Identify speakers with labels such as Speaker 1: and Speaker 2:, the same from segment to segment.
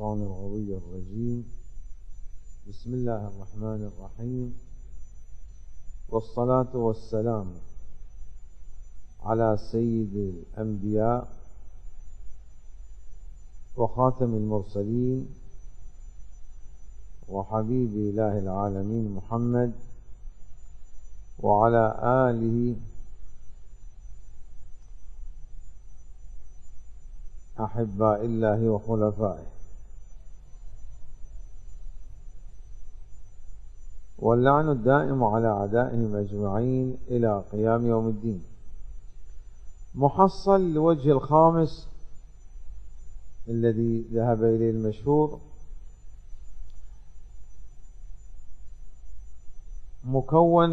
Speaker 1: الشيطان الغوي الرجيم. بسم الله الرحمن الرحيم، والصلاة والسلام على سيد الأنبياء وخاتم المرسلين وحبيب إله العالمين محمد وعلى آله أحباء الله وخلفائه، واللعن الدائم على أعدائهم أجمعين إلى قيام يوم الدين. محصل الوجه الخامس الذي ذهب إليه المشهور مكون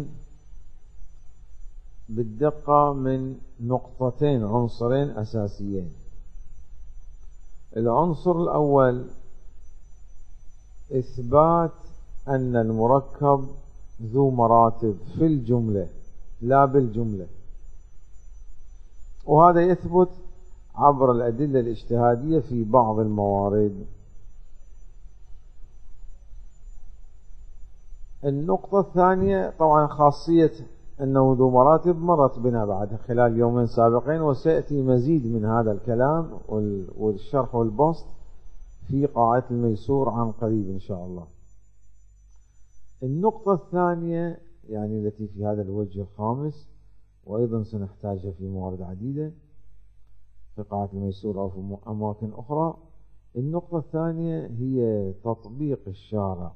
Speaker 1: بالدقة من نقطتين، عنصرين أساسيين. العنصر الأول إثبات أن المركب ذو مراتب في الجملة لا بالجملة، وهذا يثبت عبر الأدلة الاجتهادية في بعض الموارد. النقطة الثانية طبعا خاصية أنه ذو مراتب مرت بنا بعد خلال يومين سابقين، وسيأتي مزيد من هذا الكلام والشرح والبسط في قاعدة الميسور عن قريب إن شاء الله. النقطة الثانية يعني التي في هذا الوجه الخامس، وأيضا سنحتاجها في موارد عديدة في قاعدة الميسور أو في أماكن أخرى. النقطة الثانية هي تطبيق الشارع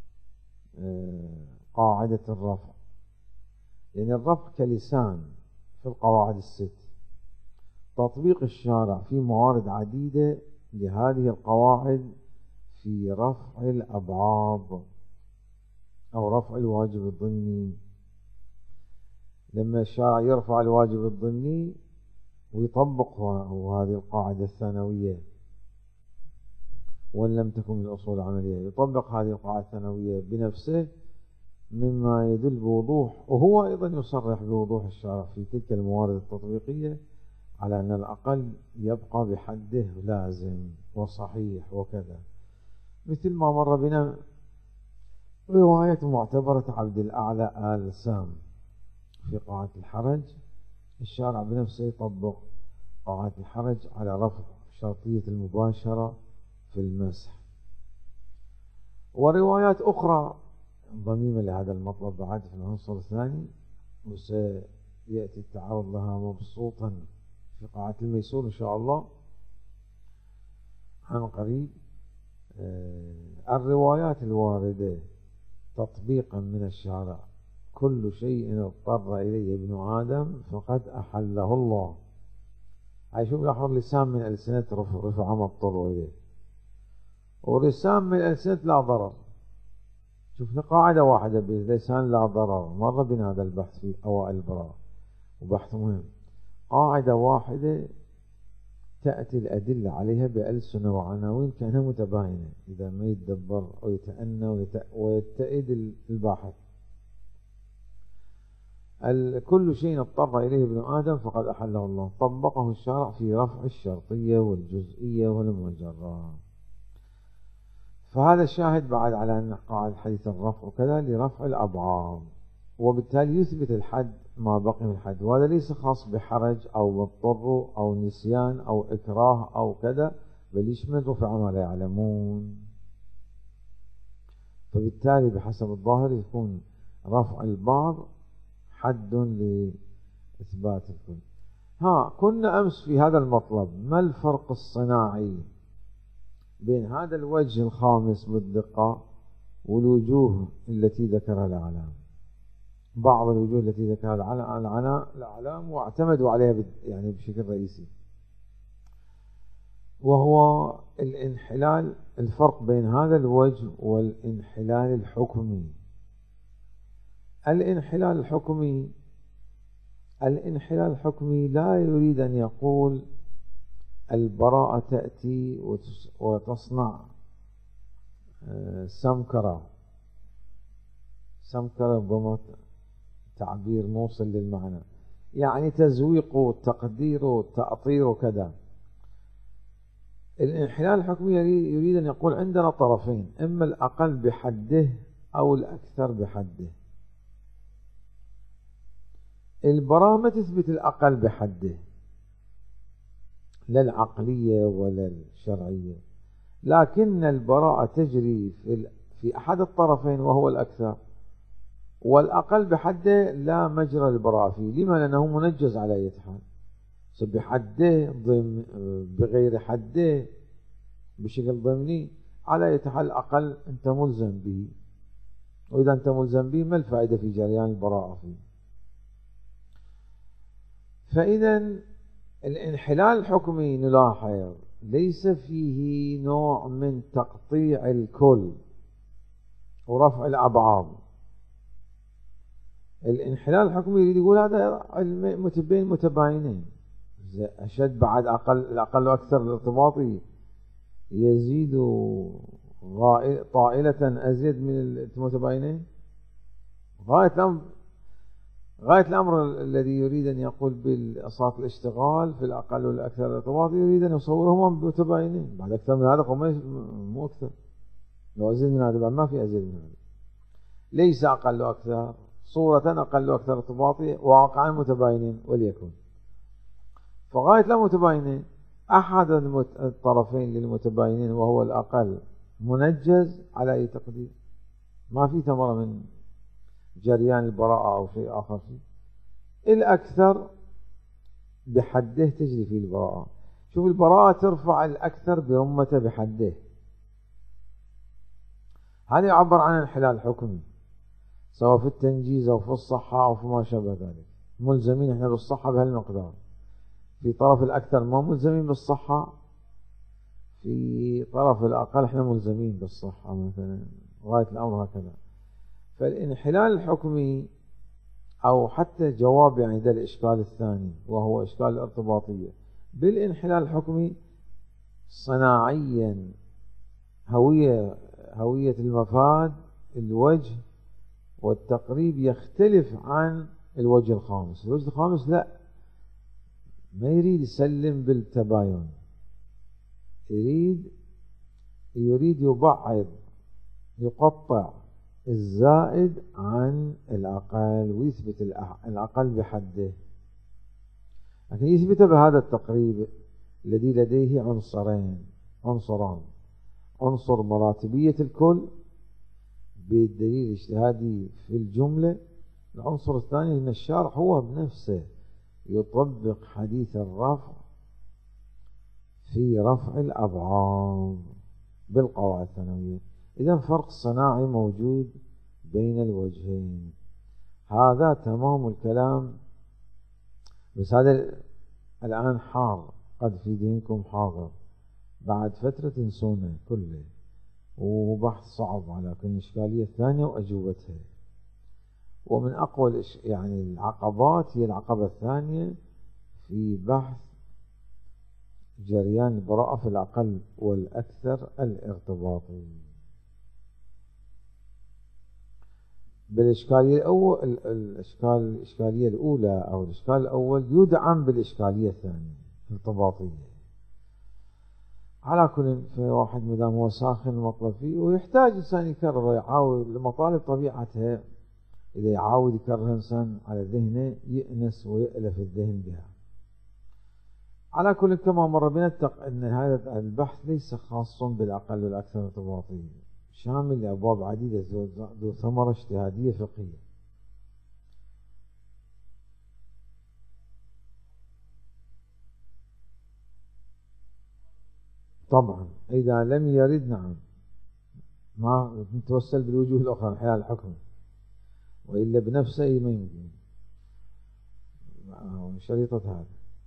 Speaker 1: قاعدة الرفع، يعني الرفع كلسان في القواعد الست. تطبيق الشارع في موارد عديدة لهذه القواعد في رفع الأبعاض أو رفع الواجب الضمني. لما الشارع يرفع الواجب الضمني ويطبق هذه القاعدة الثانوية، وإن لم تكن من الأصول العملية، يطبق هذه القاعدة الثانوية بنفسه، مما يدل بوضوح، وهو أيضا يصرح بوضوح الشارع في تلك الموارد التطبيقية على أن الأقل يبقى بحده لازم وصحيح وكذا. مثل ما مر بنا رواية معتبرة عبد الأعلى آل سام في قاعدة الحرج. الشارع بنفسه يطبق قاعدة الحرج على رفع شرطية المباشرة في المسح. وروايات أخرى ضميمة لهذا المطلب بعد في العنصر الثاني، وسيأتي التعرض لها مبسوطا في قاعدة الميسور إن شاء الله عن قريب. الروايات الواردة تطبيقا من الشارع: كل شيء اضطر إليه ابن آدم فقد أحله الله. هاي شوف لاحظ، لسان من ألسنة رفع ما اضطر إليه، ولسان من ألسنة لا ضرر. شوف قاعدة واحدة بلسان لا ضرر، مر بنا هذا البحث في أوائل البراءة وبحث مهم. قاعدة واحدة تأتي الأدلة عليها بألسنة وعناوين كأنها متباينة إذا ما يتدبر أو يتأنى ويتئد الباحث. كل شيء اضطر إليه ابن آدم فقد أحله الله، طبقه الشارع في رفع الشرطية والجزئية والمجرة. فهذا الشاهد بعد على أن قاعدة حديث الرفع وكذا لرفع الأبعاض، وبالتالي يثبت الحد ما بقي من الحد، وهذا ليس خاص بحرج أو مضطر أو نسيان أو إكراه أو كذا، بل يشمل رفع ما لا يعلمون. فبالتالي بحسب الظاهر يكون رفع البعض حد لإثبات الكل. كنا أمس في هذا المطلب ما الفرق الصناعي بين هذا الوجه الخامس بالدقة والوجوه التي ذكرها الأعلام؟ بعض الوجوه التي ذكرها الأعلام واعتمدوا عليها يعني بشكل رئيسي، وهو الانحلال، الفرق بين هذا الوجه والانحلال الحكمي. الانحلال الحكمي لا يريد أن يقول البراءة تأتي وتصنع سمكرة ربما تعبير موصل للمعنى، يعني تزويق وتقدير وتأطير وكذا. الانحلال الحكمي يريد أن يقول عندنا طرفين، إما الأقل بحده أو الأكثر بحده. البراءة ما تثبت الأقل بحده، لا العقلية ولا الشرعية، لكن البراءة تجري في أحد الطرفين وهو الأكثر، والأقل بحده لا مجرى البراءة فيه. لما؟ لأنه منجز على أي حال، بحده بغير حده بشكل ضمني، على أي حال الأقل أنت ملزم به، وإذا أنت ملزم به ما الفائدة في جريان البراءة فيه؟ فإذا الانحلال الحكمي نلاحظ ليس فيه نوع من تقطيع الكل ورفع الأبعاد. الانحلال الحكمي يريد يقول هذا بين متباينين، أشد بعد الأقل وأكثر الارتباطي يزيد طائلة أزيد من المتباينين. غاية الأمر الذي يريد أن يقول بالأصات الاشتغال في الأقل والأكثر الارتباطي يريد أن يصورهما متباينين. بعد أكثر من هذا مو أكثر، لو أزيد من هذا بعد ما في أزيد من هذا، ليس أقل وأكثر، صورة أقل وأكثر ارتباطي، واقعا متباينين وليكن. فغاية لا متباينين، أحد الطرفين للمتباينين وهو الأقل منجز على أي تقدير، ما في ثمرة من جريان البراءة أو شيء آخر فيه. الأكثر بحده تجري فيه البراءة. شوف، البراءة ترفع الأكثر برمته بحده، هذا يعبر عن الانحلال الحكمي، سواء في التنجيز أو في الصحة أو فيما شابه ذلك. ملزمين احنا بالصحة بهالمقدار، في طرف الأكثر ما ملزمين بالصحة، في طرف الأقل احنا ملزمين بالصحة مثلا، غاية الأمر هكذا. فالانحلال الحكمي أو حتى جواب يعني ذا الإشكال الثاني وهو إشكال الارتباطية، بالانحلال الحكمي صناعيا هوية المفاد الوجه والتقريب يختلف عن الوجه الخامس. الوجه الخامس لا، ما يريد يسلم بالتباين، يريد يبعض يقطع الزائد عن الأقل ويثبت الأقل بحده، لكن يثبت بهذا التقريب الذي لديه عنصران: عنصر مراتبية الكل بالدليل الاجتهادي في الجملة، العنصر الثاني أن الشارع هو بنفسه يطبق حديث الرفع في رفع الأبعاد بالقواعد الثانوية. إذا فرق صناعي موجود بين الوجهين، هذا تمام الكلام. بس هذا الآن حار، قد في ذهنكم حاضر، بعد فترة تنسونه كله، وبحث صعب على كل إشكالية ثانية وأجوبتها. ومن أقوى يعني العقبات هي العقبة الثانية في بحث جريان البراءة في الأقل والأكثر الارتباطي. بالإشكالية الإشكالية الأولى أو الإشكال الأول يدعم بالإشكالية الثانية الارتباطية. على كل في واحد مدام هو ساخن المطلب فيه ويحتاج إنسان يكرر، يعاود المطالب طبيعتها، إذا يعاود يكرر إنسان على ذهنه يأنس ويألف الذهن بها. على كل كما مر بنا أن هذا البحث ليس خاص بالأقل والأكثر ارتباطي، شامل لأبواب عديدة ذو ثمرة اجتهادية فقهية. طبعا إذا لم يرد نعم ما نتوسل بالوجوه الأخرى الحلال الحكم، وإلا بنفسه ما يمكن شريطة هذا.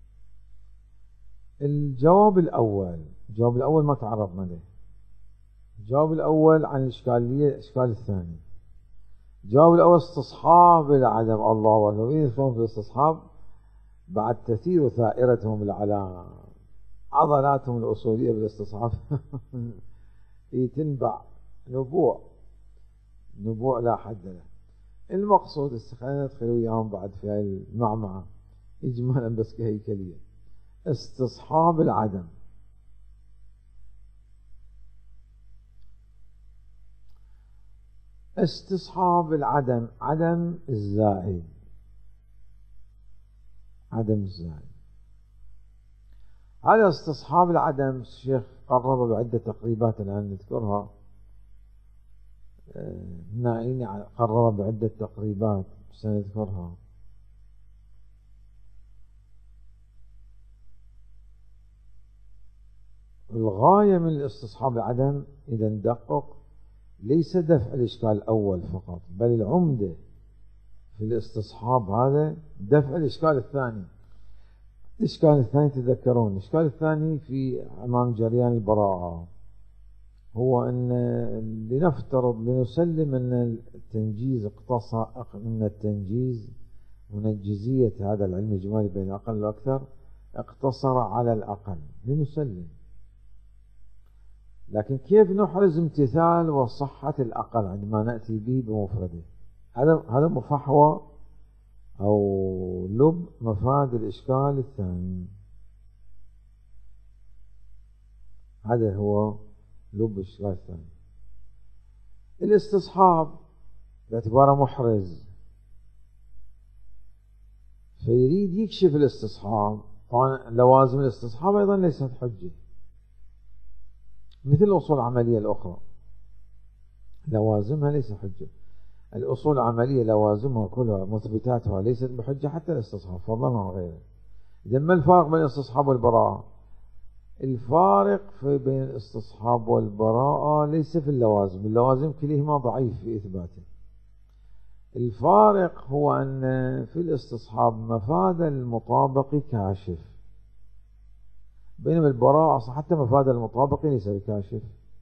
Speaker 1: الجواب الأول ما تعرضنا له. الجواب الأول عن الإشكال الثاني. الجواب الأول استصحاب العدم. الله أكبر، يدخلون في الاستصحاب بعد تثير ثائرتهم على عضلاتهم الأصولية بالاستصحاب تنبع نبوع لا حد له. المقصود خلينا ندخل وياهم بعد في هاي المعمعة إجمالا بس كهيكلية. استصحاب العدم استصحاب العدم، عدم الزائد، عدم الزائد. هذا استصحاب العدم الشيخ قرب بعدة تقريبات الآن نذكرها، نائين قرب بعدة تقريبات سنذكرها. الغاية من الاستصحاب العدم إذا ندقق ليس دفع الإشكال الأول فقط، بل العمدة في الاستصحاب هذا دفع الإشكال الثاني. الإشكال الثاني تذكرون، الإشكال الثاني في أمام جريان البراءة هو أن لنفترض لنسلم أن التنجيز اقتصر من التنجيز منجزية هذا العلم الإجمالي بين الأقل والأكثر اقتصر على الأقل، لنسلم. لكن كيف نحرز امتثال وصحة الأقل عندما نأتي به بمفرده؟ هذا مفحوى أو لب مفاد الإشكال الثاني. هذا هو لب الإشكال الثاني. الاستصحاب باعتباره محرز فيريد يكشف الاستصحاب. طبعا لوازم الاستصحاب أيضا ليست حجة مثل الأصول العملية الأخرى، لوازمها ليس حجة. الأصول العملية لوازمها كلها مثبتاتها ليست بحجة حتى الاستصحاب فضلا عن غيره. إذا ما الفارق بين الاستصحاب والبراءة؟ الفارق بين الاستصحاب والبراءة ليس في اللوازم، اللوازم كلهما ضعيف في إثباته. الفارق هو أن في الاستصحاب مفاد المطابق كاشف، بينما البراءة حتى مفاد المطابق ليس بكاشف.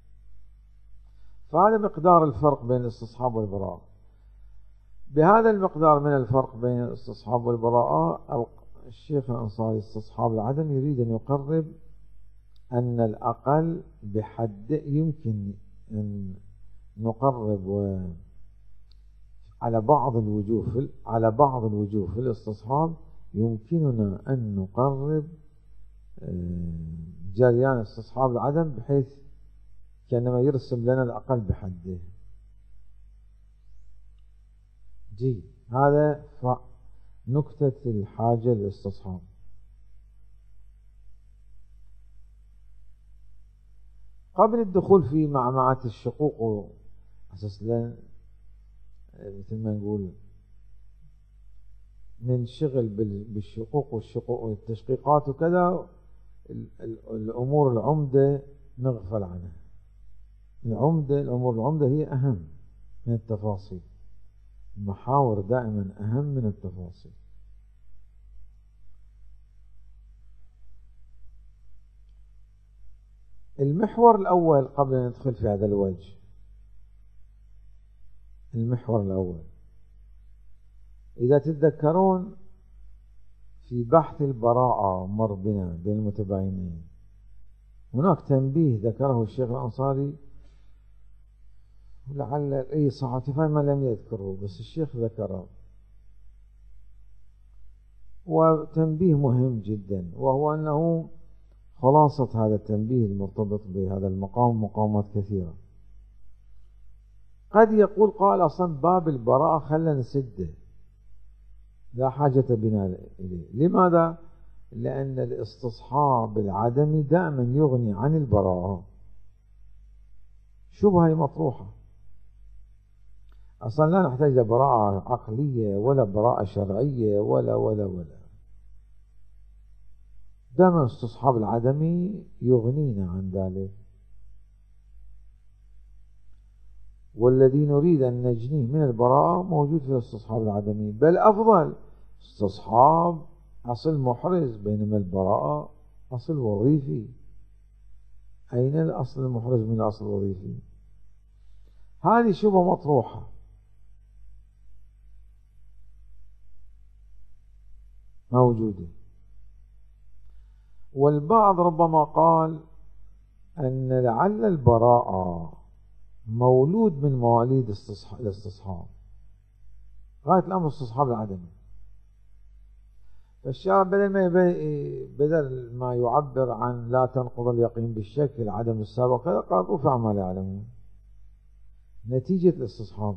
Speaker 1: فهذا مقدار الفرق بين الاستصحاب والبراءة. بهذا المقدار من الفرق بين الاستصحاب والبراءة الشيخ الأنصاري استصحاب العدم يريد أن يقرب أن الأقل بحد يمكن أن نقرب على بعض الوجوه في الاستصحاب يمكننا أن نقرب جريان استصحاب العدم بحيث كأنما يرسم لنا الأقل بحده. هذا نكتة الحاجة للاستصحاب. قبل الدخول في معمعة الشقوق أساس مثل ما نقول ننشغل بالشقوق والتشقيقات وكذا، الأمور العمدة نغفل عنها. الأمور العمدة هي أهم من التفاصيل، المحاور دائما أهم من التفاصيل. المحور الأول قبل أن ندخل في هذا الوجه، المحور الأول إذا تتذكرون في بحث البراءة مر بنا بين المتباينين هناك تنبيه ذكره الشيخ الأنصاري، لعل أي صحابي ما لم يذكره بس الشيخ ذكره، وتنبيه مهم جدا، وهو أنه خلاصة هذا التنبيه المرتبط بهذا المقام مقامات كثيرة. قد يقول قال أصلا باب البراءة خلنا نسده، لا حاجة بنا إليه. لماذا؟ لأن الاستصحاب العدمي دائما يغني عن البراءة. شبهة مطروحة، أصلا لا نحتاج لبراءة عقلية ولا براءة شرعية ولا دائما استصحاب العدمي يغنينا عن ذلك، والذي نريد أن نجنيه من البراءة موجود في الاستصحاب العدمي، بل أفضل استصحاب أصل محرز، بينما البراءة أصل وظيفي. أين الأصل المحرز من الأصل الوظيفي؟ هذه شبهة مطروحة. موجودة، والبعض ربما قال أن لعل البراءة مولود من مواليد الاستصحاب، غاية الأمر استصحاب العدمي. فالشارع بدل ما يعبر عن لا تنقض اليقين بالشك العدم السابق كذا قال رفع ما لا يعلمون. نتيجة الاستصحاب.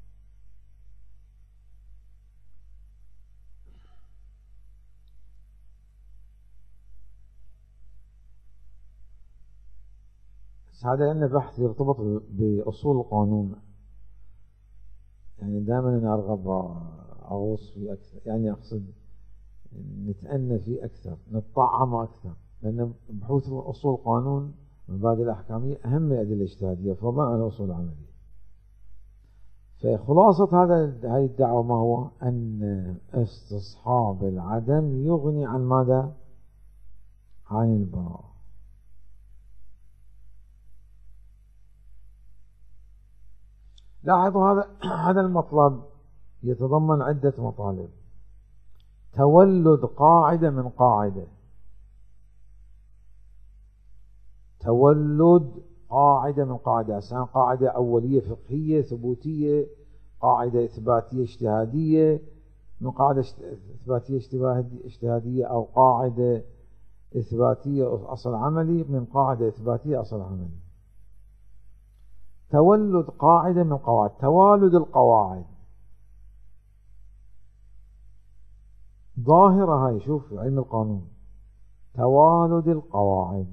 Speaker 1: هذا لأن بحث يرتبط بأصول القانون، يعني دائما أنا أرغب أغوص فيه أكثر، يعني أقصد نتأنى فيه أكثر، نتطعم أكثر، لأن بحوث أصول القانون والمبادئ الأحكامية أهم من الأدلة الاجتهادية فضلا عن الأصول العملية. فخلاصة هذه الدعوة ما هو؟ أن استصحاب العدم يغني عن ماذا؟ عن البراءة. لاحظوا هذا المطلب يتضمن عدة مطالب. تولد قاعدة من قاعدة، تولد قاعدة من قاعدة، سواء قاعدة أولية فقهية ثبوتية، قاعدة إثباتية اجتهادية من قاعدة إثباتية اجتهادية، أو قاعدة إثباتية أصل عملي من قاعدة إثباتية أصل عملي. تولد قاعدة من قواعد، توالد القواعد ظاهرة. هاي شوف علم القانون، توالد القواعد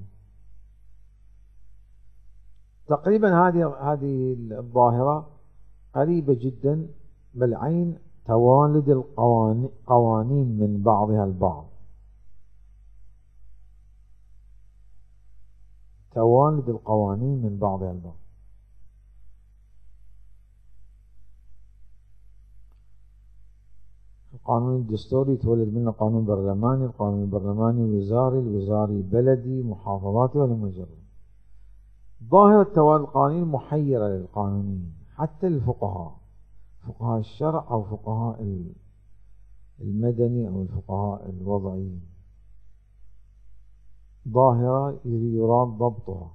Speaker 1: تقريبا هذه الظاهرة قريبة جدا بالعين توالد القوانين من بعضها البعض. توالد القوانين من بعضها البعض. القانون الدستوري يتولد منه قانون برلماني، القانون البرلماني وزاري، الوزاري بلدي، محافظاتي والمجرد. ظاهرة توالد القوانين محيرة للقانونيين حتى الفقهاء، فقهاء الشرع أو فقهاء المدني أو الفقهاء الوضعيين. ظاهرة يراد ضبطها.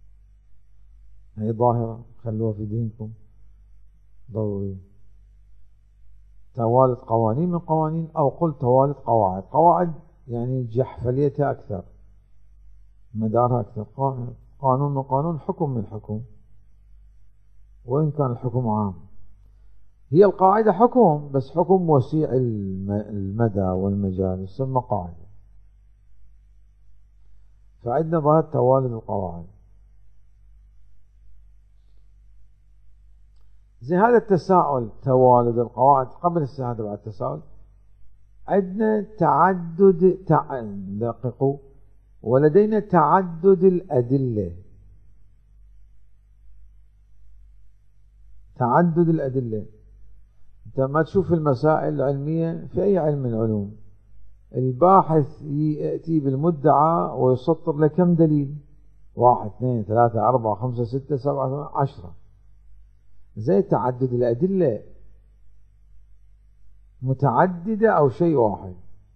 Speaker 1: هي ظاهرة خلوها في دينكم ضروري. توالد قوانين من قوانين، أو قل توالد قواعد. قواعد يعني جحفليتها أكثر، مدارها أكثر. قانون من قانون، حكم من حكم، وإن كان الحكم عام. هي القاعدة حكم، بس حكم وسيع المدى والمجال يسمى قاعدة. فعندنا ظاهرة توالد القواعد. زي هذا التساؤل توالد القواعد، قبل الشهادة بعد التساؤل عندنا تعدد دققوا، ولدينا تعدد الأدلة. تعدد الأدلة. أنت ما تشوف المسائل العلمية في أي علم من العلوم، الباحث يأتي بالمدعى ويسطر لك كم دليل؟ 1 2 3 4 5 6 7 10. زي تعدد الأدلة متعددة أو شيء واحد.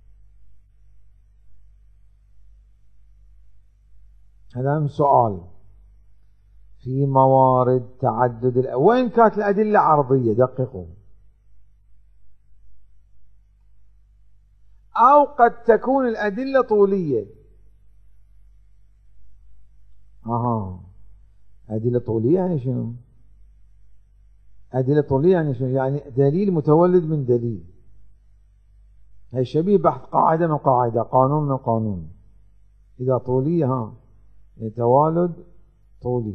Speaker 1: هذا من سؤال في موارد تعدد وإن كانت الأدلة عرضية. دققوا. أو قد تكون الأدلة طولية. أدلة طولية يعني شنو؟ أدلة طولية يعني شنو؟ يعني دليل متولد من دليل. هي شبيه بحث قاعدة من قاعدة، قانون من قانون. إذا طولية توالد طولي.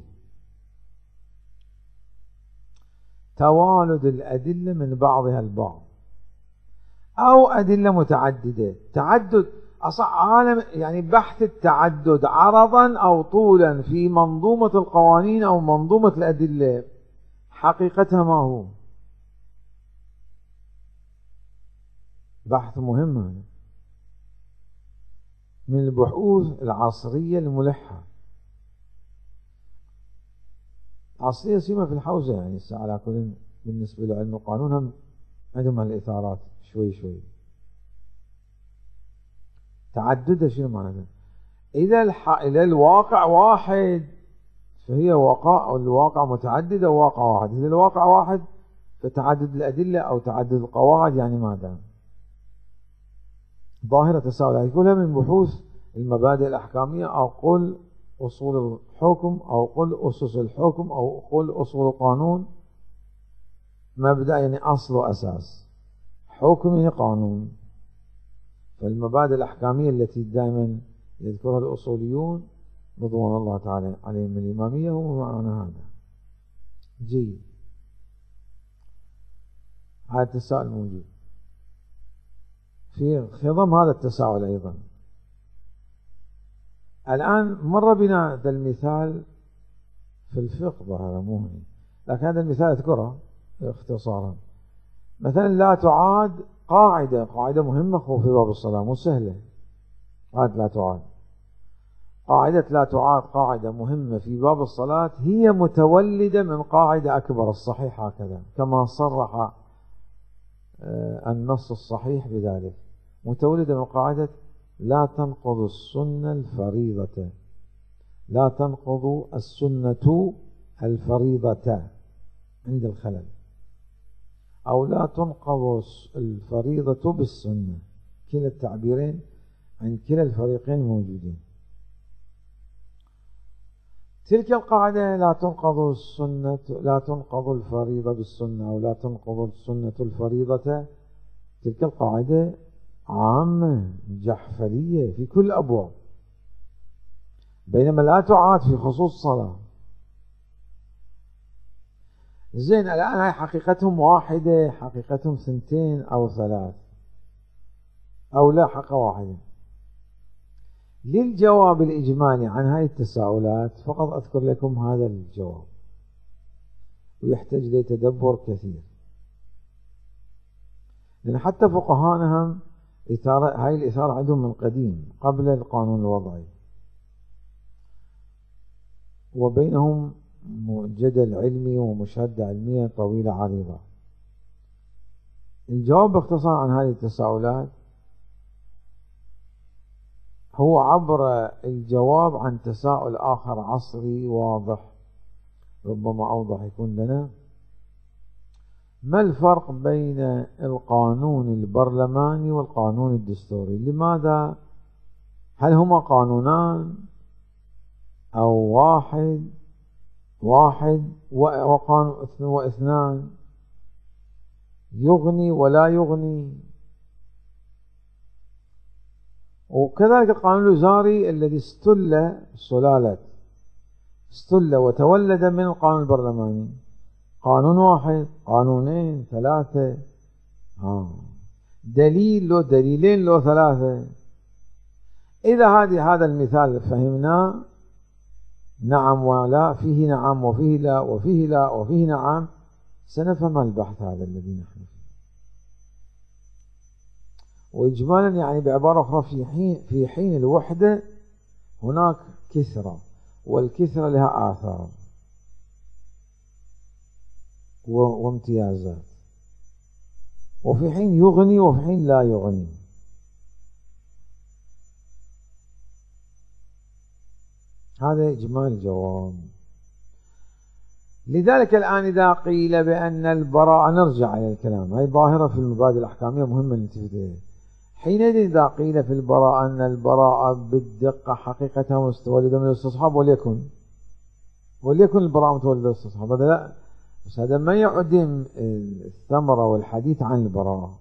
Speaker 1: توالد الأدلة من بعضها البعض، أو أدلة متعددة. تعدد عالم يعني بحث التعدد عرضا أو طولا في منظومة القوانين أو منظومة الأدلة، حقيقتها ما هو؟ بحث مهم من البحوث العصرية الملحة. عصرية سيما في الحوزة، يعني على كل بالنسبة لعلم القانون هم عندهم الإثارات شوي شوي. تعددها شنو معناته؟ إذا الواقع واحد فهي الواقع متعددة وواقع واحد. إذا الواقع واحد فتعدد الأدلة أو تعدد القواعد يعني ماذا؟ ظاهرة تساؤل. هذه كلها من بحوث المبادئ الأحكامية، أو قل أصول الحكم، أو قل أسس الحكم، أو قل أصول القانون، مبدأ يعني أصل وأساس، حكم يعني قانون. فالمبادئ الأحكامية التي دائما يذكرها الأصوليون رضوان الله تعالى عليهم الإمامية هو معنى هذا. جيد، هذا التساؤل موجود في خضم هذا التساؤل أيضا. الآن مر بنا هذا المثال في الفقه ظهر مو هنا، لكن هذا المثال أذكره اختصارا. مثلا لا تعاد قاعدة مهمة في باب الصلاة، مو سهلة. لا تعاد قاعدة لا تعاد قاعدة مهمة في باب الصلاة، هي متولدة من قاعدة أكبر الصحيح، هكذا كما صرح النص الصحيح بذلك، متولدة من قاعدة لا تنقض السنة الفريضة، لا تنقض السنة الفريضة عند الخلل، أو لا تنقض الفريضة بالسنة. كلا التعبيرين عند كلا الفريقين موجودين. تلك القاعدة لا تنقض الفريضة بالسنة، أو لا تنقض السنة الفريضة، تلك القاعدة عامة جحفلية في كل الأبواب، بينما لا تعاد في خصوص الصلاة. زين، الآن هاي حقيقتهم واحدة، حقيقتهم ثنتين أو ثلاث، أو لا حقيقة واحدة. للجواب الإجمالي عن هاي التساؤلات فقط أذكر لكم هذا الجواب، ويحتاج لتدبر كثير، لأن حتى فقهاءنا هم هاي الإثارة عندهم من قديم قبل القانون الوضعي، وبينهم جدل علمي ومشاهدة علمية طويلة عريضة. الجواب باختصار عن هذه التساؤلات هو عبر الجواب عن تساؤل آخر عصري واضح، ربما أوضح يكون لنا. ما الفرق بين القانون البرلماني والقانون الدستوري؟ لماذا؟ هل هما قانونان أو واحد وقانون واثنان، يغني ولا يغني؟ وكذلك القانون الوزاري الذي استل وتولد من القانون البرلماني، قانون واحد، قانونين، ثلاثة، دليل لو دليلين لو ثلاثة. إذا هذا المثال فهمناه، نعم ولا، فيه نعم وفيه لا، وفيه لا وفيه نعم، سنفهم البحث هذا الذي نحن فيه. وإجمالا يعني بعبارة أخرى، في حين الوحدة هناك كثرة، والكثرة لها آثار وامتيازات، وفي حين يغني وفي حين لا يغني. هذا إجمال الجواب. لذلك الآن إذا قيل بأن البراءة، نرجع إلى الكلام، هذه ظاهرة في المبادئ الأحكامية مهمة ننتبه لها. حينئذ إذا قيل في البراءة أن البراءة بالدقة حقيقتها مستولدة من الاستصحاب، وليكن البراءة متولدة من الاستصحاب، هذا لا، بس هذا ما يعدم الثمرة والحديث عن البراءة.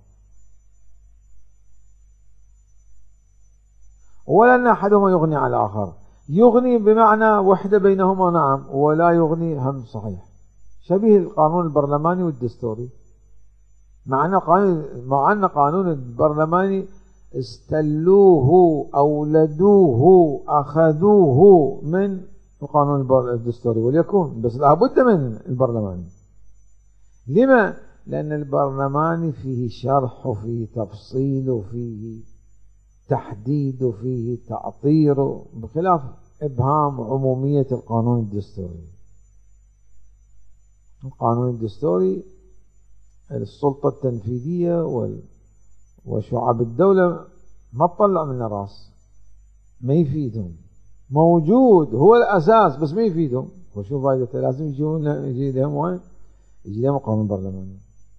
Speaker 1: ولا أن أحدهما يغني على الآخر، يغني بمعنى وحدة بينهما نعم، ولا يغني هم صحيح، شبيه القانون البرلماني والدستوري، مع أن قانون البرلماني استلوه، أولدوه، أخذوه من القانون الدستوري، وليكن بس لابد من البرلماني. لما؟ لأن البرلماني فيه شرح وفيه تفصيل وفيه تحديد وفيه تأطير، بخلاف إبهام عمومية القانون الدستوري. القانون الدستوري السلطة التنفيذية وشعب الدولة ما تطلع من راس، ما يفيدهم، موجود هو الأساس بس ما يفيدهم. وشو فائدته؟ لازم يجي لهم وين؟ يجي لهم القانون البرلماني.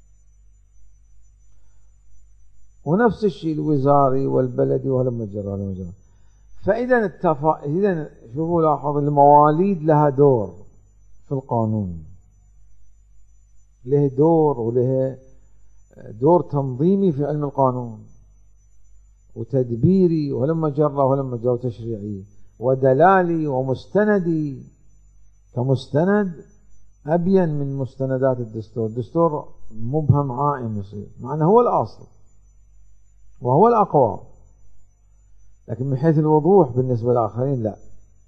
Speaker 1: ونفس الشيء الوزاري والبلدي وهلم جرى. فإذا إذا شوفوا لاحظوا، المواليد لها دور في القانون. له دور وله دور تنظيمي في علم القانون وتدبيري ولما جرى ولما جاء تشريعي ودلالي ومستندي. كمستند أبين من مستندات الدستور. الدستور مبهم عائم يصير مع أنه هو الأصل وهو الأقوى، لكن من حيث الوضوح بالنسبة للآخرين لا.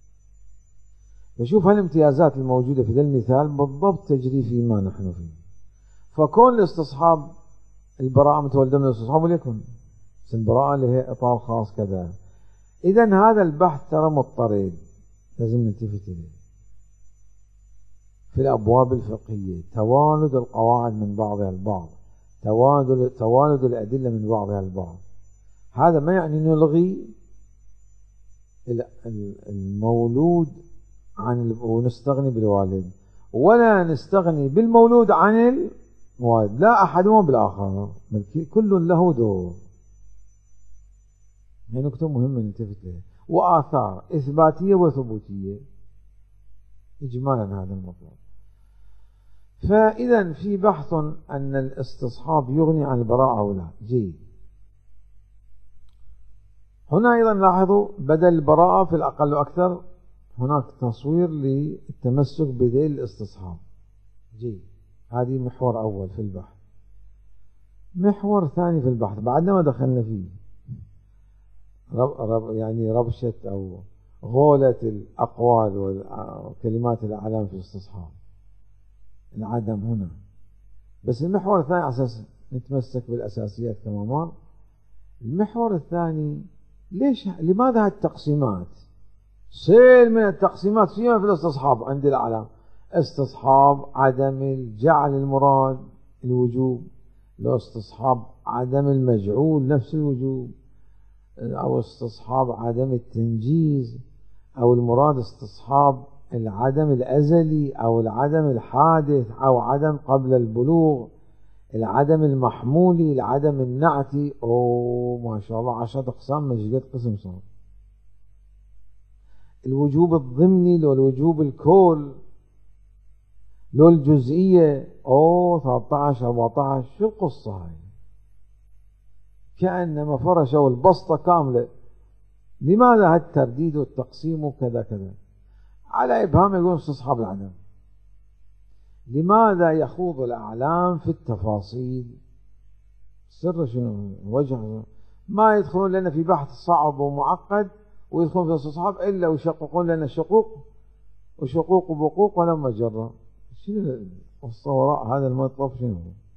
Speaker 1: فشوف هالامتيازات الموجودة في ذا المثال بالضبط تجري فيما نحن فيه. فكون الاستصحاب البراءة متولدة من الاستصحاب وليكن، بس البراءة اللي هي إطار خاص كذا. إذن هذا البحث ترى مضطرد، لازم نلتفت إليه في الأبواب الفقهية. توالد القواعد من بعضها البعض، توالد الأدلة من بعضها البعض. هذا ما يعني نلغي المولود ونستغني بالوالد، ولا نستغني بالمولود عن الموالد، لا أحدهما بالآخر، كل له دور. هي نقطة مهمة نلتفت لها. وآثار إثباتية وثبوتية إجمالا هذا المطلب. فإذا في بحث أن الاستصحاب يغني عن البراءة أو لا. جيد. هنا أيضا لاحظوا بدل البراءة في الأقل وأكثر هناك تصوير للتمسك بذيل الاستصحاب. جيد. هذه محور أول في البحث. محور ثاني في البحث بعدما دخلنا فيه يعني ربشة أو غولة الأقوال وكلمات الأعلام في الاستصحاب، العدم هنا. بس المحور الثاني أساس نتمسك بالأساسيات كما مر. المحور الثاني لماذا التقسيمات؟ سيل من التقسيمات فيما في الاستصحاب عند الأعلام. استصحاب عدم الجعل المراد الوجوب، لو استصحاب عدم المجعول نفس الوجوب، أو استصحاب عدم التنجيز، أو المراد استصحاب العدم الأزلي أو العدم الحادث أو عدم قبل البلوغ، العدم المحمولي، العدم النعتي. ما شاء الله 10 أقسام، مش قد قسم صار. الوجوب الضمني لو الوجوب الكل لو الجزئية 13 14. شو القصة هاي؟ كأنما فرشوا البسطة كاملة. لماذا هالترديد والتقسيم وكذا كذا؟ على إبهام يقول استصحاب العدم. لماذا يخوض الأعلام في التفاصيل؟ سر شنو؟ وجه ما يدخلون لنا في بحث صعب ومعقد ويدخلون في الاستصحاب إلا ويشققون لنا شقوق وشقوق وبقوق ولا مجرة. شنو القصة وراء هذا المطلب؟ شنو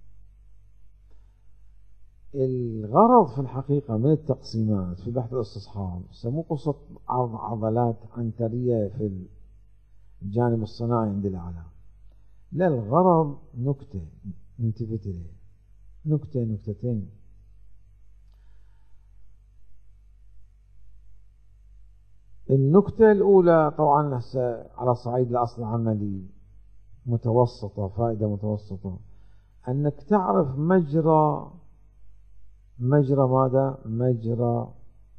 Speaker 1: الغرض في الحقيقة من التقسيمات في بحث الاستصحاب؟ سموه قصة عضلات عنترية في الجانب الصناعي عند الأعلام. لا، الغرض نكتة نلتفت إليه، نكتتين. النكتة الأولى طبعا على صعيد الأصل العملي متوسطة، فائدة متوسطة، أنك تعرف مجرى ماذا؟ مجرى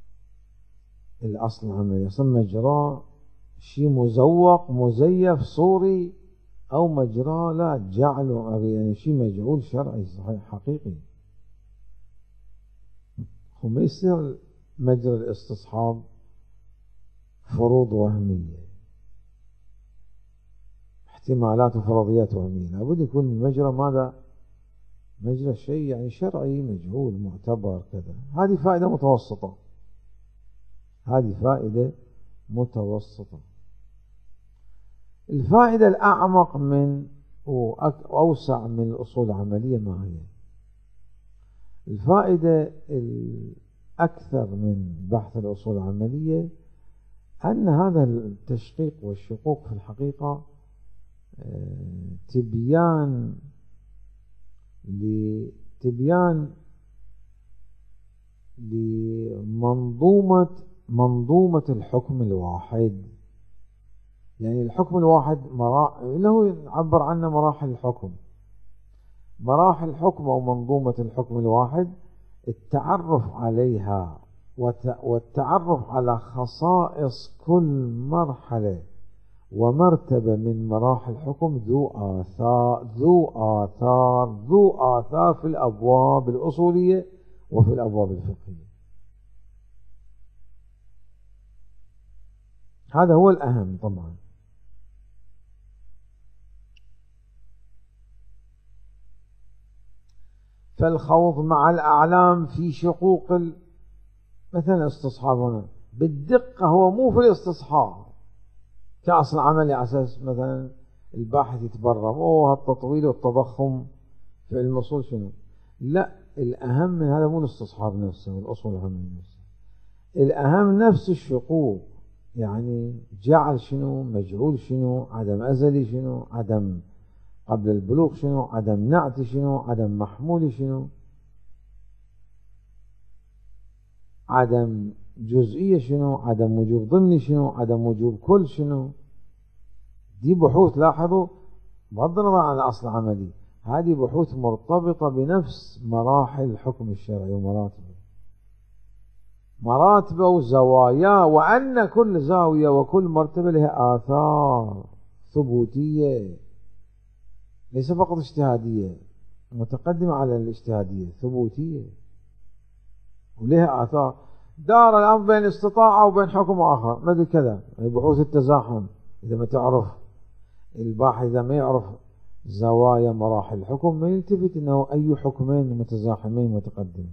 Speaker 1: الأصل العملي. يسمى مجرى شيء مزوق مزيف صوري، أو مجرى لا جعله يعني شيء مجعول شرعي صحيح حقيقي. وما يصير مجرى الاستصحاب فروض وهمية، احتمالات وفرضيات وهمية. لابد يكون المجرى ماذا؟ مجرى شيء يعني شرعي مجهول معتبر كذا. هذه فائدة متوسطة، هذه فائدة متوسطة. الفائدة الأعمق من وأوسع من الأصول العملية ما هي؟ الفائدة الأكثر من بحث الأصول العملية أن هذا التشقيق والشقوق في الحقيقة تبيان لمنظومة الحكم الواحد. يعني الحكم الواحد له يعبر عنه مراحل الحكم. مراحل الحكم أو منظومة الحكم الواحد، التعرف عليها والتعرف على خصائص كل مرحلة ومرتبة من مراحل الحكم ذو آثار في الأبواب الأصولية وفي الأبواب الفقهية. هذا هو الأهم طبعا. فالخوض مع الأعلام في شقوق مثلا استصحاب هنا بالدقة، هو مو في الاستصحاب كأصل عملي على أساس مثلا الباحث يتبرم هالتطويل والتضخم في المصول شنو. لا، الأهم من هذا مو الاستصحاب نفسه والأصول أهم من نفسه، الأهم نفس الشقوق، يعني جعل شنو، مجعول شنو، عدم أزلي شنو، عدم قبل البلوغ شنو، عدم نعت شنو، عدم محمول شنو، عدم جزئية شنو، عدم وجوب ضمني شنو، عدم وجوب كل شنو. دي بحوث، لاحظوا بغض النظر عن الأصل العملي، هذه بحوث مرتبطة بنفس مراحل الحكم الشرعي ومراتبه وزواياه، وأن كل زاوية وكل مرتبة لها آثار ثبوتية ليس فقط اجتهادية متقدمة على الاجتهادية، ثبوتية ولها آثار. دار الأمر بين استطاعة وبين حكم آخر ما أدري كذا، بحوث التزاحم. إذا ما تعرف الباحث، إذا ما يعرف زوايا مراحل الحكم ما يلتفت أنه أي حكمين متزاحمين متقدمين.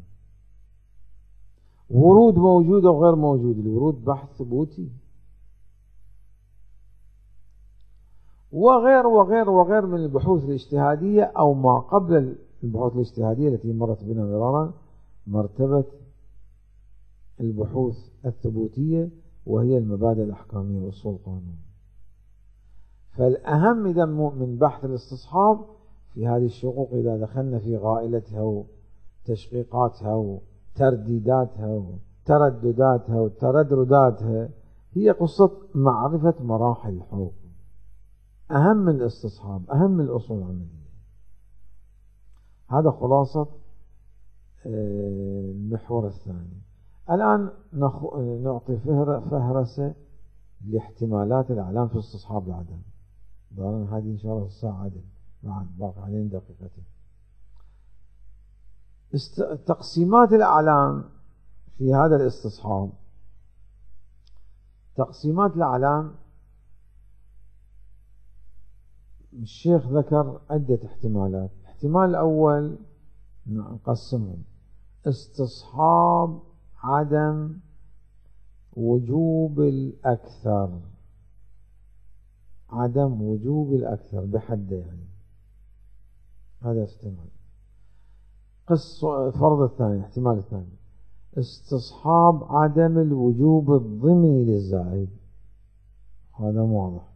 Speaker 1: ورود موجود أو غير موجود، الورود بحث ثبوتي، وغير من البحوث الاجتهادية أو ما قبل البحوث الاجتهادية التي مرت بنا مرارا، مرتبة البحوث الثبوتية وهي المبادئ الأحكامية والأصول القانونية. فالأهم إذا من بحث الاستصحاب في هذه الشقوق، إذا دخلنا في غائلتها وتشقيقاتها وترديداتها وتردداتها وتردداتها، هي قصة معرفة مراحل الحكم، أهم من الاستصحاب، أهم من الأصول العملية. هذا خلاصة المحور الثاني. الآن نعطي فهرسة لاحتمالات الأعلام في استصحاب العدم. ظاهرا هذه إن شاء الله الساعة عدل، بعد باقي علينا دقيقتين. تقسيمات الأعلام في هذا الاستصحاب. تقسيمات الأعلام الشيخ ذكر عدة احتمالات. الاحتمال الأول نقسمهم: استصحاب عدم وجوب الأكثر، عدم وجوب الأكثر بحده، يعني هذا احتمال. فرض الثاني، احتمال الثاني: استصحاب عدم الوجوب الضمني للزائد، هذا واضح.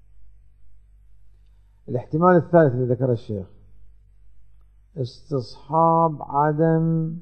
Speaker 1: الاحتمال الثالث اللي ذكر الشيخ: استصحاب عدم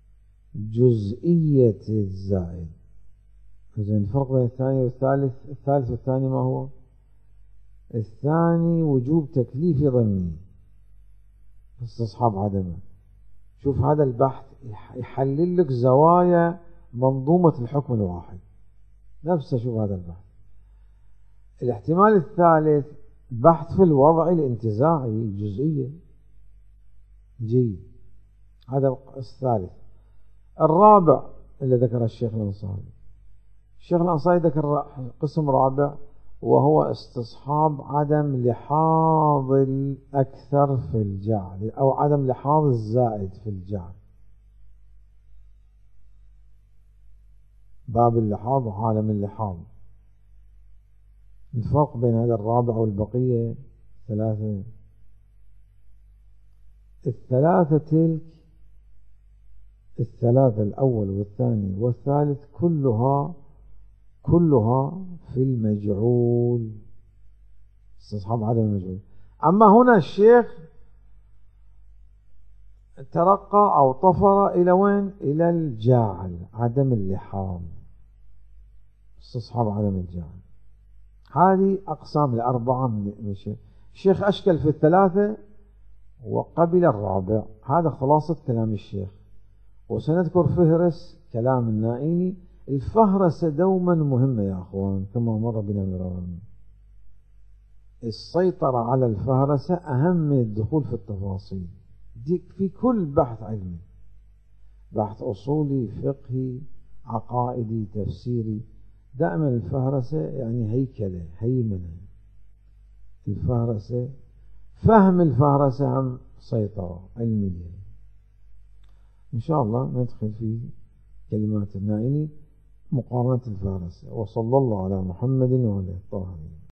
Speaker 1: جزئية الزائد. إذن الفرق بين الثاني والثالث، الثالث والثاني ما هو؟ الثاني وجوب تكليف ضمني، استصحاب عدمه. شوف هذا البحث يحلل لك زوايا منظومة الحكم الواحد نفسه. شوف هذا البحث. الاحتمال الثالث بحث في الوضع الانتزاعي الجزئية، جيد، هذا الثالث. الرابع اللي ذكر الشيخ الأنصاري، الشيخ الأنصاري ذكر قسم رابع وهو استصحاب عدم لحاظ الأكثر في الجعل، أو عدم لحاظ الزائد في الجعل. باب اللحاظ وعالم اللحاظ. الفرق بين هذا الرابع والبقية ثلاثة. الثلاثة تلك، الثلاثة الأول والثاني والثالث كلها في المجعول، استصحاب عدم المجعول. أما هنا الشيخ ترقى أو طفر إلى وين؟ إلى الجاعل، عدم اللحاظ، استصحاب عدم الجاعل. هذه أقسام الأربعة من الشيخ. الشيخ أشكل في الثلاثة وقبل الرابع. هذا خلاصة كلام الشيخ، وسنذكر فهرس كلام النائيني. الفهرسة دوما مهمة يا أخوان كما مر بنا مرارا. السيطرة على الفهرسة أهم من الدخول في التفاصيل. دي في كل بحث علمي، بحث أصولي، فقهي، عقائدي، تفسيري، دائما الفهرسة يعني هيكلة، هيمنة. الفهرسة، فهم الفهرسة هم سيطرة علمية. إن شاء الله ندخل في كلمات النائين مقارنة الفهرسة. وصلى الله على محمد وعلى آله الطاهرين.